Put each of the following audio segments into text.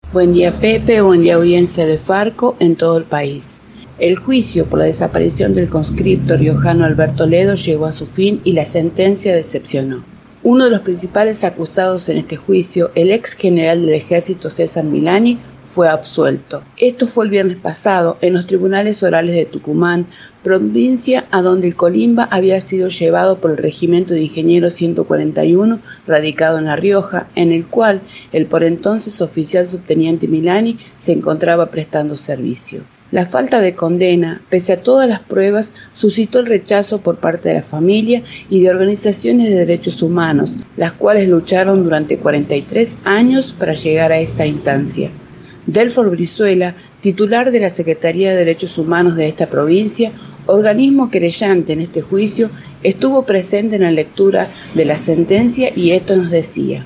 Buen día Pepe, buen día audiencia de Farco en todo el país. El juicio por la desaparición del conscripto riojano Alberto Ledo llegó a su fin y la sentencia decepcionó. Uno de los principales acusados en este juicio, el ex general del ejército César Milani, fue absuelto. Esto fue el viernes pasado en los tribunales orales de Tucumán, provincia a donde el Colimba había sido llevado por el Regimiento de Ingenieros 141, radicado en La Rioja, en el cual el por entonces oficial subteniente Milani se encontraba prestando servicio. La falta de condena, pese a todas las pruebas, suscitó el rechazo por parte de la familia y de organizaciones de derechos humanos, las cuales lucharon durante 43 años para llegar a esta instancia. Delfor Brizuela, titular de la Secretaría de Derechos Humanos de esta provincia, organismo querellante en este juicio, estuvo presente en la lectura de la sentencia y esto nos decía.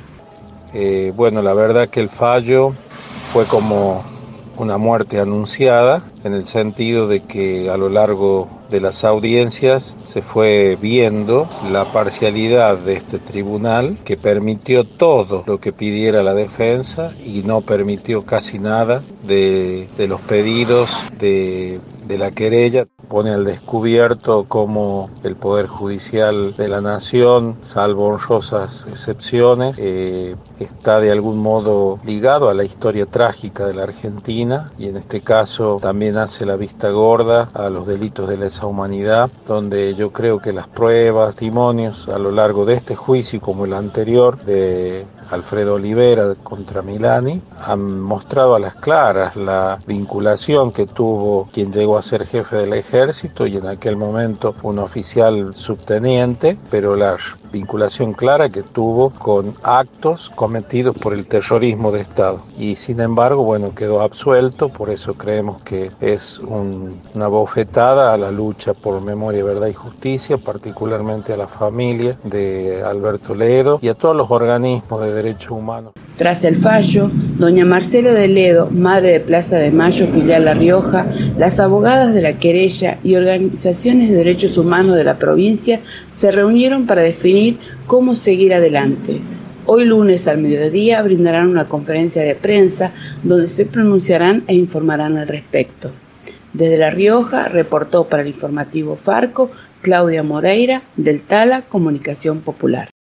La verdad que el fallo fue como una muerte anunciada, en el sentido de que a lo largo de las audiencias se fue viendo la parcialidad de este tribunal, que permitió todo lo que pidiera la defensa y no permitió casi nada de los pedidos de la querella. Pone al descubierto cómo el Poder Judicial de la Nación, salvo honrosas excepciones, está de algún modo ligado a la historia trágica de la Argentina, y en este caso también hace la vista gorda a los delitos de lesa humanidad, donde yo creo que las pruebas, testimonios a lo largo de este juicio, como el anterior de Alfredo Olivera contra Milani, han mostrado a las claras la vinculación que tuvo quien llegó a ser jefe del ejército y en aquel momento un oficial subteniente, pero la vinculación clara que tuvo con actos cometidos por el terrorismo de Estado. Y sin embargo, quedó absuelto. Por eso creemos que es una bofetada a la lucha por memoria, verdad y justicia, particularmente a la familia de Alberto Ledo y a todos los organismos de derechos humanos. Tras el fallo, doña Marcela de Ledo, madre de Plaza de Mayo, filial La Rioja, las abogadas de la querella y organizaciones de derechos humanos de la provincia se reunieron para definir cómo seguir adelante. Hoy lunes al mediodía brindarán una conferencia de prensa donde se pronunciarán e informarán al respecto. Desde La Rioja reportó para el informativo Farco Claudia Moreira, del Tala Comunicación Popular.